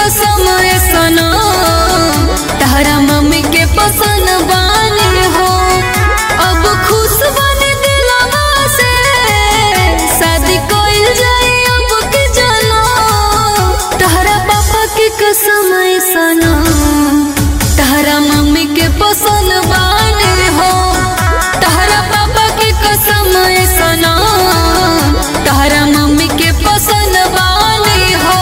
कसम सना तारा मम्मी के पसंद बानी हो। अब खुश बने दिलवा से शादी कइल जाए अब के जानो। तारा पापा के कसम सना तारा मम्मी के पसंद बानी हो। तारा पापा के कसम सना तारा मम्मी के पसंद बानी हो।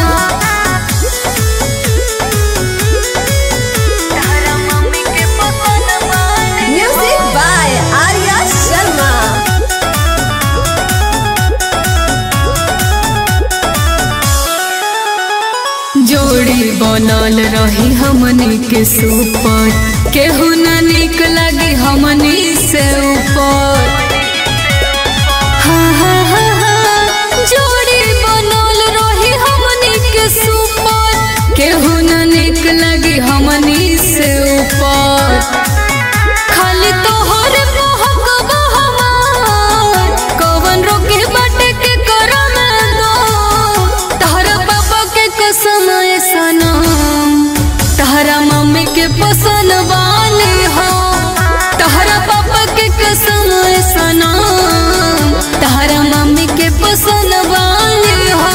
Music by Arya Sharma. जोड़ी बनल रही हमनी के सुपर केहू न निक लगी हमनी से ऊपर। हाँ हाँ हाँ हाँ जोड़ी बनल रही हमनी के सुपर केहू न निक लगी हमनी से ऊपर। खाली तोहरे मोहक हमार कवन रोके बाटे के करम दो। तारा पापा के कसम सनम तारा मम्मी के पसंद बानी हो। तारा पापा के कसम सनम तारा मम्मी के पसंद बानी हो।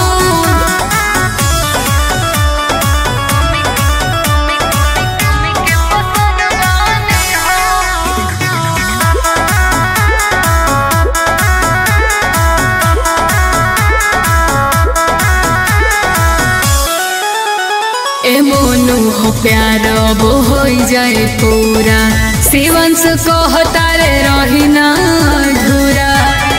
ए मोनू हो प्यार अब हो जाए पूरा शिवंश कहता रे रही ना अधूरा।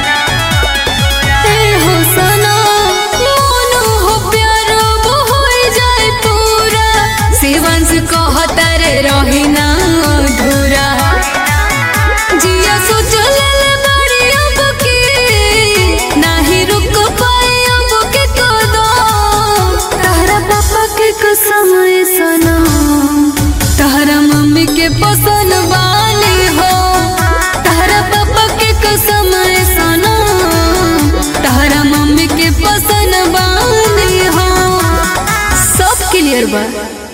ए हो सना मोनू हो प्यार अब हो जाए पूरा शिवंश कहता रे रही ना अधूरा। जिया सोचल बड़ी अब की नाही रुक पाए अब के कदम। तारा पापा के कसम सना तारा मम्मी के पसंद बानी हो। तारा पापा के कसम सना तारा मम्मी के पसंद बानी हो। सब क्लियर बा।